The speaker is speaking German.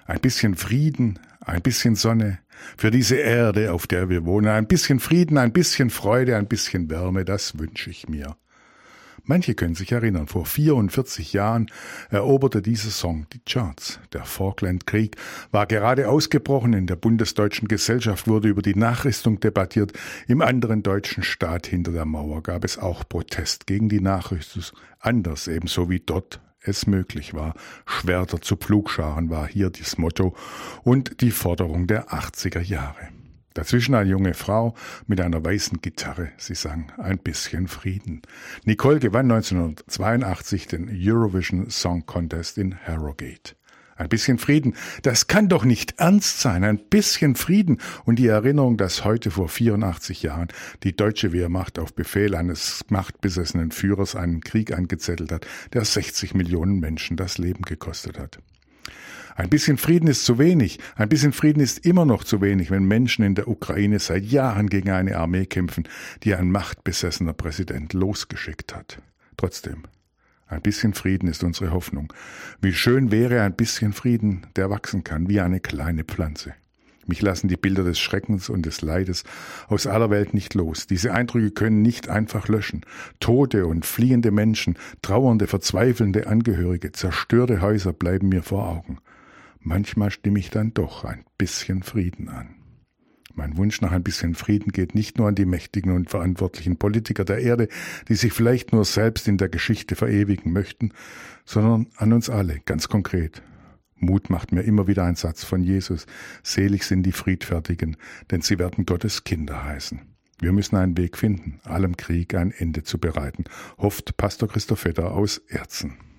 Ein bisschen Frieden, ein bisschen Sonne für diese Erde, auf der wir wohnen. Ein bisschen Frieden, ein bisschen Freude, ein bisschen Wärme, das wünsche ich mir. Manche können sich erinnern, vor 44 Jahren eroberte dieser Song die Charts. Der Falklandkrieg war gerade ausgebrochen, in der Bundesdeutschen Gesellschaft wurde über die Nachrüstung debattiert, im anderen deutschen Staat hinter der Mauer gab es auch Protest gegen die Nachrüstung, anders ebenso wie dort es möglich war. Schwerter zu Pflugscharen war hier das Motto und die Forderung der 80er Jahre. Dazwischen eine junge Frau mit einer weißen Gitarre. Sie sang ein bisschen Frieden. Nicole gewann 1982 den Eurovision Song Contest in Harrogate. Ein bisschen Frieden, das kann doch nicht ernst sein. Ein bisschen Frieden und die Erinnerung, dass heute vor 84 Jahren die deutsche Wehrmacht auf Befehl eines machtbesessenen Führers einen Krieg angezettelt hat, der 60 Millionen Menschen das Leben gekostet hat. Ein bisschen Frieden ist zu wenig. Ein bisschen Frieden ist immer noch zu wenig, wenn Menschen in der Ukraine seit Jahren gegen eine Armee kämpfen, die ein machtbesessener Präsident losgeschickt hat. Trotzdem, ein bisschen Frieden ist unsere Hoffnung. Wie schön wäre ein bisschen Frieden, der wachsen kann, wie eine kleine Pflanze. Mich lassen die Bilder des Schreckens und des Leides aus aller Welt nicht los. Diese Eindrücke können nicht einfach löschen. Tote und fliehende Menschen, trauernde, verzweifelnde Angehörige, zerstörte Häuser bleiben mir vor Augen. Manchmal stimme ich dann doch ein bisschen Frieden an. Mein Wunsch nach ein bisschen Frieden geht nicht nur an die mächtigen und verantwortlichen Politiker der Erde, die sich vielleicht nur selbst in der Geschichte verewigen möchten, sondern an uns alle, ganz konkret. Mut macht mir immer wieder ein Satz von Jesus. Selig sind die Friedfertigen, denn sie werden Gottes Kinder heißen. Wir müssen einen Weg finden, allem Krieg ein Ende zu bereiten, hofft Pastor Christoph Vetter aus Erzen.